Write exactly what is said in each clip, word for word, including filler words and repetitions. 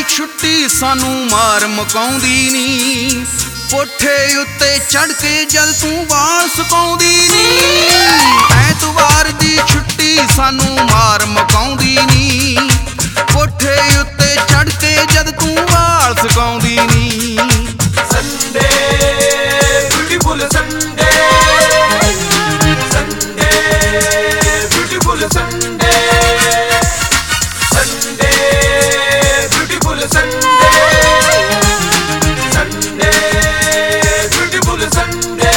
छुट्टी सानू मार मुकाउंदी नी, कोठे उत्ते चढ़ के जद तू वाल सुकाउंदी नी। ऐतवार दी छुट्टी सानू मार मुकाउंदी नी, कोठे उत्ते चढ़ के जद तू वाल सुकाउंदी नी। Sunday beautiful Sunday, Sunday beautiful Sunday, Sunday beautiful Sunday, Sunday beautiful Sunday.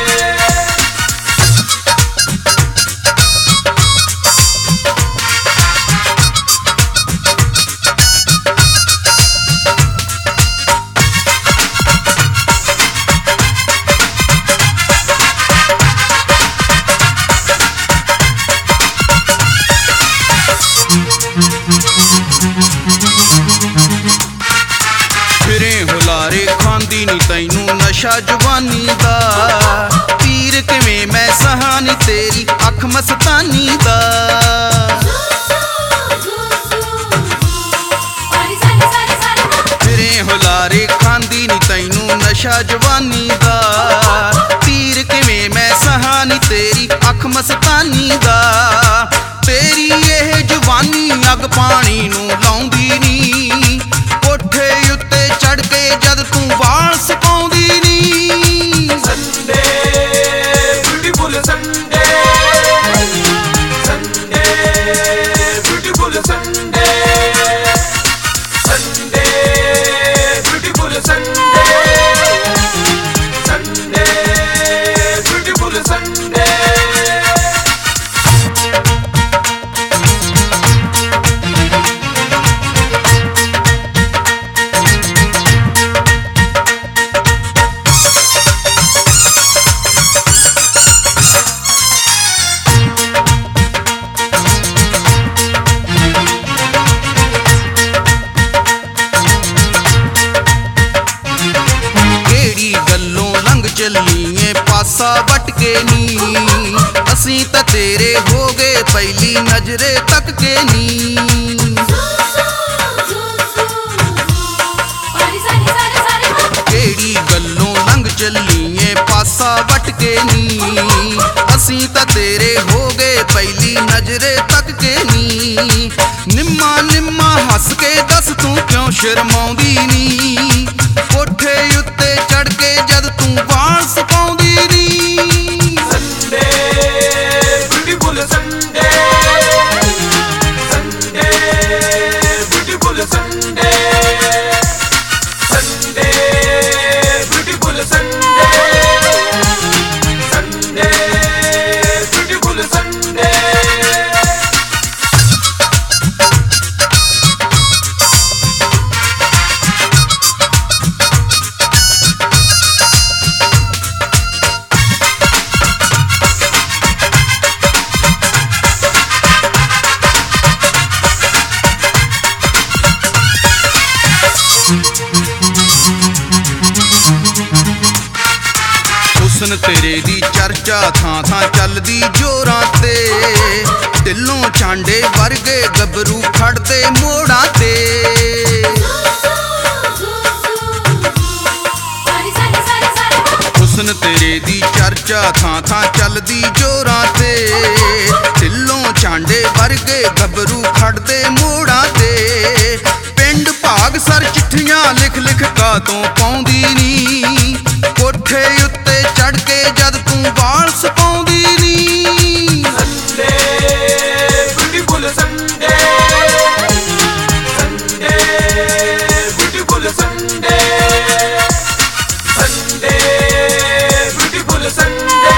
फिरे हुलारे खांदी नी तैनू नशा जवानी दा, पीर किवें मैं सहानी तेरी अख मस्तानी दा। फिरे हुलारे खांदी नी तैनू नशा जवानी दा, पीर किवें मैं सहानी तेरी अख मस्तानी दा। तेरी यह जवानी अग पानी नू लाउंदी नी, कोठे उत्ते चढ़ के जद तू वाल सुकाउंदी नी। Sunday beautiful Sunday, Sunday beautiful Sunday, Sunday beautiful Sunday, Sunday beautiful Sunday. चलिए पासा वट के नी, असी त तेरे हो गए पहली नजरे तक के नी। केड़ी गल्लों लंघ चलिए पासा वट के नी, असी त तेरे हो गए पहली नजरे तक के नी। निम्मा निम्मा हस के दस तू क्यों शर्माउंदी नी, कोठे उत्ते चढ़ के जद तू वाल सुकाउंदी नी। Sunday beautiful Sunday, Sunday beautiful Sunday, Sunday beautiful Sunday, Sunday beautiful Sunday. हुस्न तेरे दी चर्चा थां थां चलदी जोरां ते, दिलों चांडे वर्गे गबरू खड़दे मोड़ां ते। हुस्न तेरे दी चर्चा थां थां चलदी जोरां ते, दिलों चांडे वर्गे गबरू खड़दे मोड़ां ते। पिंड भाग सर चिट्ठियां लिख लिख कातों पाउंदी नी, कोठे उत्ते चढ़ के जद तू वाल सुकाउंदी नी। Sunday beautiful Sunday, Sunday beautiful Sunday, Sunday beautiful Sunday,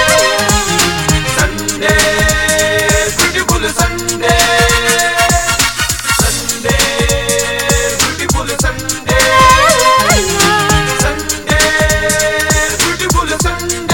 Sunday beautiful Sunday, Sunday beautiful Sunday, Sunday beautiful Sunday.